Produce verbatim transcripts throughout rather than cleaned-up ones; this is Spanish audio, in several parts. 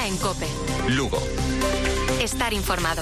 Ahora en COPE. Lugo. Estar informado.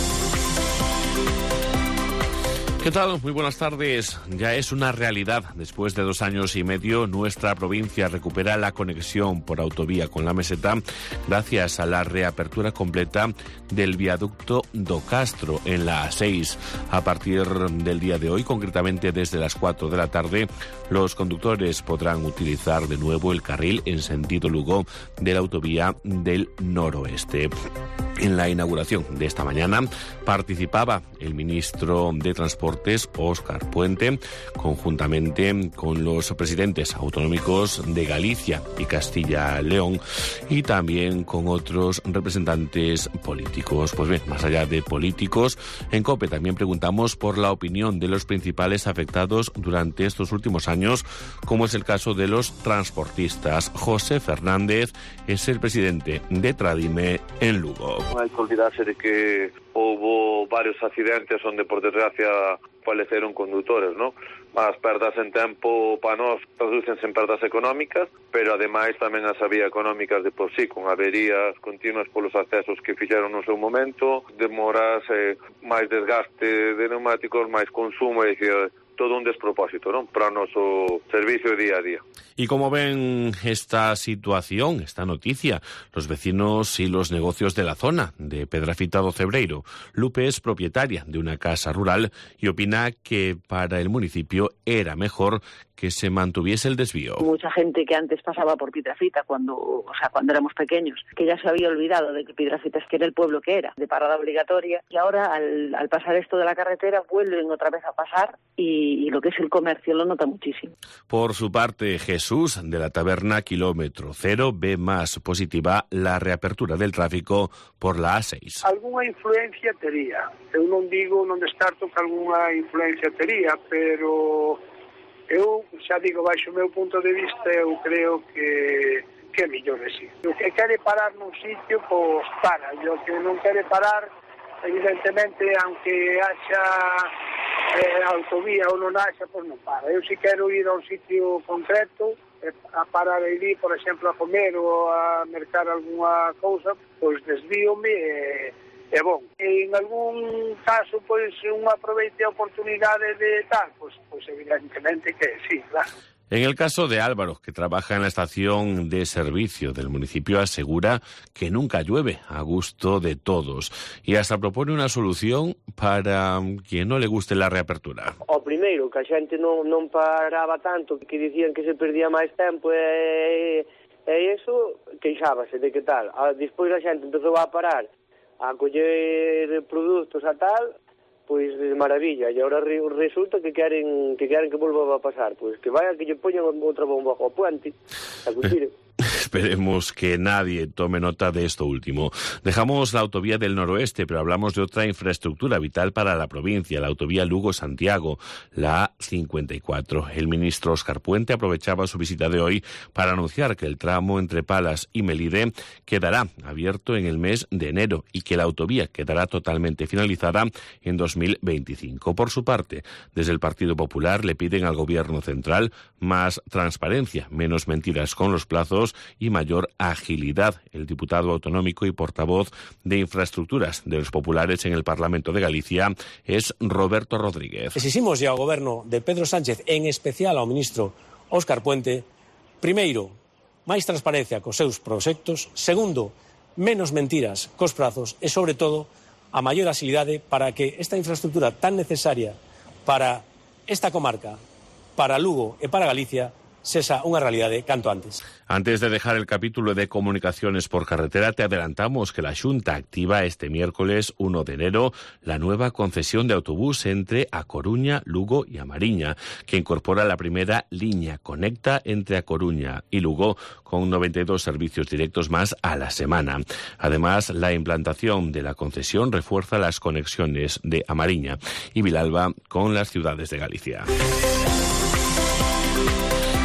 ¿Qué tal? Muy buenas tardes. Ya es una realidad. Después de dos años y medio, nuestra provincia recupera la conexión por autovía con la meseta gracias a la reapertura completa del viaducto do Castro en la A seis. A partir del día de hoy, concretamente desde las cuatro de la tarde, los conductores podrán utilizar de nuevo el carril en sentido Lugo de la autovía del noroeste. En la inauguración de esta mañana participaba el ministro de Transportes, Óscar Puente, conjuntamente con los presidentes autonómicos de Galicia y Castilla-León y también con otros representantes políticos. Pues bien, más allá de políticos, en COPE también preguntamos por la opinión de los principales afectados durante estos últimos años, como es el caso de los transportistas. José Fernández es el presidente de Tradime en Lugo. No hay que olvidarse de que hubo varios accidentes donde, por desgracia, faleceron conductores, ¿no? As perdas en tempo para nós tradúcense en perdas económicas, pero ademais tamén as había económicas de por sí, con averías continuas polos accesos que fixeron no seu momento, demoras, eh, máis desgaste de neumáticos, máis consumo, é dicir, todo un despropósito, ¿no?, para o noso servicio día a día. ¿Y cómo ven esta situación, esta noticia, los vecinos y los negocios de la zona de Pedrafita do Cebreiro? Lupe es propietaria de una casa rural y opina que para el municipio era mejor que se mantuviese el desvío. Mucha gente que antes pasaba por Piedrafita cuando, o sea, cuando éramos pequeños, que ya se había olvidado de que Piedrafita es que era el pueblo que era, de parada obligatoria, y ahora al, al pasar esto de la carretera vuelven otra vez a pasar y, y lo que es el comercio lo nota muchísimo. Por su parte, Jesús, de la taberna Kilómetro Cero, ve más positiva la reapertura del tráfico por la A seis. Alguna influencia tería. Eu non digo, non descarto que alguna influencia tería, pero eu xa digo, baixo o meu punto de vista, eu creo que que é mellor así. O que quere parar nun sitio, pois para. E o que non quere parar, evidentemente, aunque haxa eh, autovía ou non haxa, pois non para. Eu si quero ir a un sitio concreto, eh, a parar aí, por exemplo, a comer ou a mercar algunha cousa, pois desvíome e... Eh, É bom. E en algún caso, pois, un aproveite a oportunidade de tal, pois, pois evidentemente que sí, claro. En el caso de Álvaro, que trabaja en la estación de servicio del municipio, asegura que nunca llueve a gusto de todos y hasta propone una solución para quien no le guste la reapertura. O primeiro, que a xente non, non paraba tanto, que dicían que se perdía máis tempo e, e iso, queixábase de que tal. Despois a xente empezou a parar a coller produtos a tal, pois de maravilla, e agora re, resulta que queren que queren que volva a pasar, pois que vaya que lle poñan outra bomba ao puente, a cumplir. Esperemos que nadie tome nota de esto último. Dejamos la autovía del noroeste, pero hablamos de otra infraestructura vital para la provincia, la autovía Lugo-Santiago, la A cincuenta y cuatro. El ministro Óscar Puente aprovechaba su visita de hoy para anunciar que el tramo entre Palas y Melide quedará abierto en el mes de enero y que la autovía quedará totalmente finalizada en dos mil veinticinco. Por su parte, desde el Partido Popular le piden al Gobierno central más transparencia, menos mentiras con los plazos y mayor agilidad. El diputado autonómico y portavoz de Infraestructuras de los Populares en el Parlamento de Galicia es Roberto Rodríguez. Exiximos ao goberno de Pedro Sánchez, en especial ao ministro Óscar Puente, primeiro, máis transparencia cos seus proxectos, segundo, menos mentiras cos prazos e, sobre todo, a maior agilidade para que esta infraestructura tan necesaria para esta comarca, para Lugo e para Galicia, sexa unha realidade canto antes. Antes de dejar el capítulo de comunicaciones por carretera, te adelantamos que la Xunta activa este miércoles uno de enero la nueva concesión de autobús entre A Coruña, Lugo y A Mariña, que incorpora la primera línea conecta entre A Coruña y Lugo con noventa y dos servicios directos más a la semana. Además, la implantación de la concesión refuerza las conexiones de A Mariña y Vilalba con las ciudades de Galicia.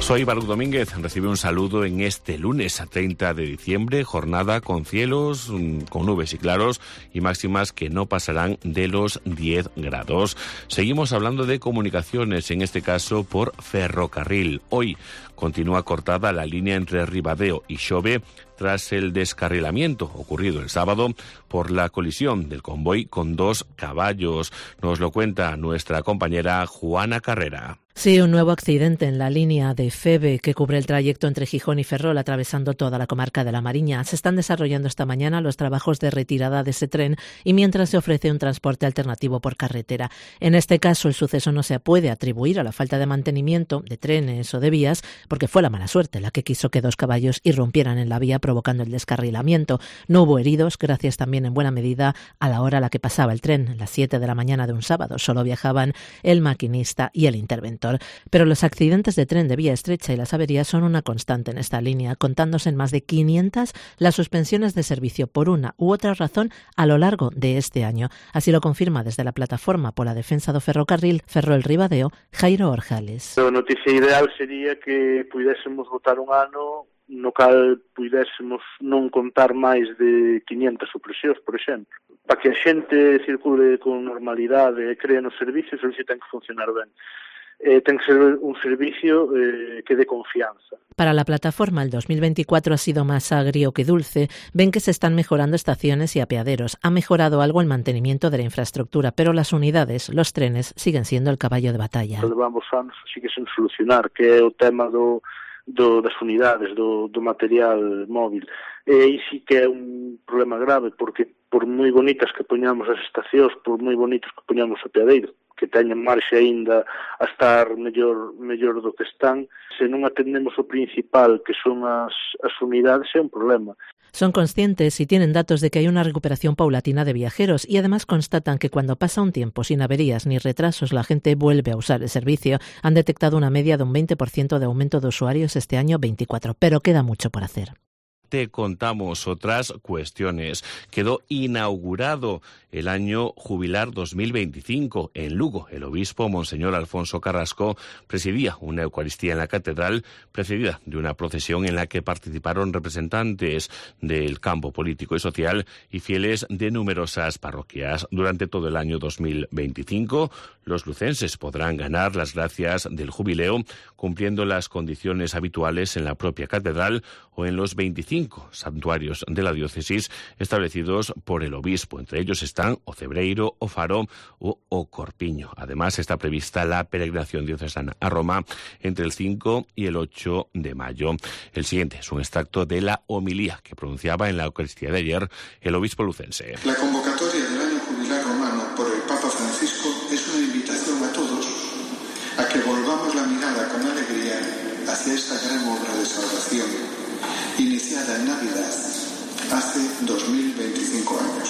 Soy Baruch Domínguez, recibe un saludo en este lunes treinta de diciembre, jornada con cielos, con nubes y claros y máximas que no pasarán de los diez grados. Seguimos hablando de comunicaciones, en este caso por ferrocarril. Hoy continúa cortada la línea entre Ribadeo y Xove tras el descarrilamiento ocurrido el sábado por la colisión del convoy con dos caballos. Nos lo cuenta nuestra compañera Juana Carrera. Sí, un nuevo accidente en la línea de Feve que cubre el trayecto entre Gijón y Ferrol, atravesando toda la comarca de La Mariña. Se están desarrollando esta mañana los trabajos de retirada de ese tren y mientras se ofrece un transporte alternativo por carretera. En este caso, el suceso no se puede atribuir a la falta de mantenimiento de trenes o de vías, porque fue la mala suerte la que quiso que dos caballos irrumpieran en la vía, provocando el descarrilamiento. No hubo heridos, gracias también en buena medida a la hora a la que pasaba el tren, las siete de la mañana de un sábado. Solo viajaban el maquinista y el interventor. Pero los accidentes de tren de vía estrecha y las averías son una constante en esta línea, contándose en más de quinientas las suspensiones de servicio por una u otra razón a lo largo de este año. Así lo confirma desde la Plataforma pola Defensa do Ferrocarril Ferrol-Ribadeo, Jairo Orjales. A noticia ideal sería que puidésemos votar un ano no cal puidésemos non contar máis de quinientas supresións, por exemplo. Para que a xente circule con normalidade e cree nos servicios, o servicio ten que funcionar ben. Eh, ten que ser un servicio eh, que dé confianza. Para la plataforma, el dos mil veinticuatro ha sido más agrio que dulce. Ven que se están mejorando estaciones y apeaderos. Ha mejorado algo el mantenimiento de la infraestructura, pero las unidades, los trenes, siguen siendo el caballo de batalla. Levamos anos así que sen solucionar, que é o tema do, do, das unidades, do, do material móvil. E aí sí que é un problema grave, porque por moi bonitas que poñamos as estacións, por moi bonitos que poñamos o apeadeiro, que teñen marxe aínda a estar mellor mellor do que están, se non atendemos o principal, que son as, as unidades, é un problema. Son conscientes y tienen datos de que hay una recuperación paulatina de viajeros y además constatan que cuando pasa un tiempo sin averías ni retrasos la gente vuelve a usar el servicio. Han detectado una media de un veinte por ciento de aumento de usuarios este año veinticuatro, pero queda mucho por hacer. Te contamos otras cuestiones. Quedó inaugurado el año jubilar dos mil veinticinco en Lugo. El obispo Monseñor Alfonso Carrasco presidía una Eucaristía en la catedral, precedida de una procesión en la que participaron representantes del campo político y social y fieles de numerosas parroquias. Durante todo el año dos mil veinticinco, los lucenses podrán ganar las gracias del jubileo cumpliendo las condiciones habituales en la propia catedral o en los veinticinco santuarios de la diócesis establecidos por el obispo. Entre ellos están o Cebreiro, o Faro o, o Corpiño. Además está prevista la peregrinación diocesana a Roma entre el cinco y el ocho de mayo. El siguiente es un extracto de la homilía que pronunciaba en la Eucaristía de ayer el obispo lucense. La convocatoria del año jubilar romano por el Papa Francisco es una invitación a todos a que volvamos la mirada con alegría hacia esta gran obra de salvación iniciada en Navidad hace dos mil veinticinco años.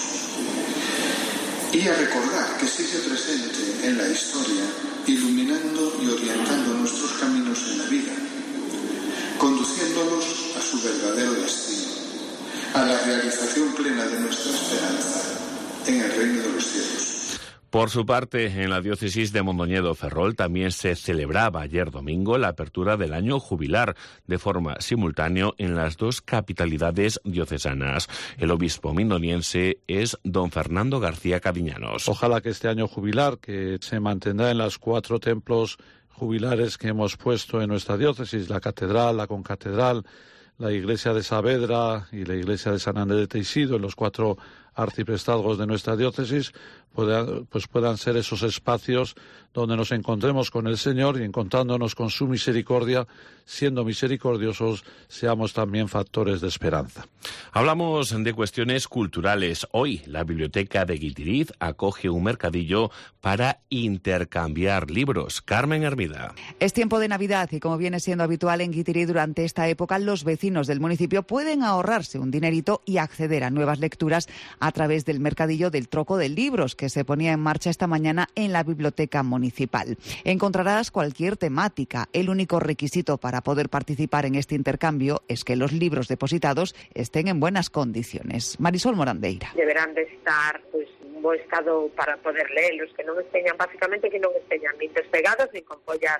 Y a recordar que sigue presente en la historia, iluminando y orientando nuestros caminos en la vida, conduciéndolos a su verdadero destino, a la realización plena de nuestra esperanza en el reino de los cielos. Por su parte, en la diócesis de Mondoñedo-Ferrol también se celebraba ayer domingo la apertura del año jubilar de forma simultánea en las dos capitalidades diocesanas. El obispo mindoniense es don Fernando García Cadiñanos. Ojalá que este año jubilar, que se mantendrá en los cuatro templos jubilares que hemos puesto en nuestra diócesis, la catedral, la concatedral, la iglesia de Saavedra y la iglesia de San Andrés de Teixido, en los cuatro arciprestazgos de nuestra diócesis, puedan, pues puedan ser esos espacios donde nos encontremos con el Señor y encontrándonos con su misericordia, siendo misericordiosos, seamos también factores de esperanza. Hablamos de cuestiones culturales. Hoy la Biblioteca de Guitiriz acoge un mercadillo para intercambiar libros. Carmen Hermida. Es tiempo de Navidad y como viene siendo habitual en Guitiriz durante esta época, los vecinos del municipio pueden ahorrarse un dinerito y acceder a nuevas lecturas a través del mercadillo del troco de libros que se ponía en marcha esta mañana en la biblioteca municipal. Encontrarás cualquier temática. El único requisito para poder participar en este intercambio es que los libros depositados estén en buenas condiciones. Marisol Morandeira. Deberán de estar pues en buen estado para poder leerlos, que non esteñan, básicamente que non esteñan nin despegados nin con follas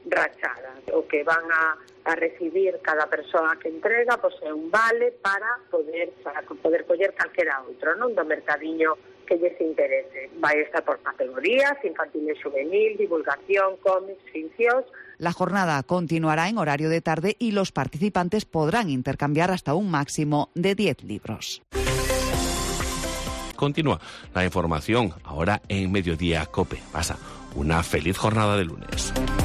rachada. O que van a, a recibir cada persoa que entrega, pois é un vale para poder para poder coller calquera outro, non, do mercadiño que lles interese. Vai estar por categorías, infantil e juvenil, divulgación, cómics, ficcións. La jornada continuará en horario de tarde y los participantes podrán intercambiar hasta un máximo de diez libros. Continúa la información ahora en Mediodía COPE. Pasa una feliz jornada de lunes.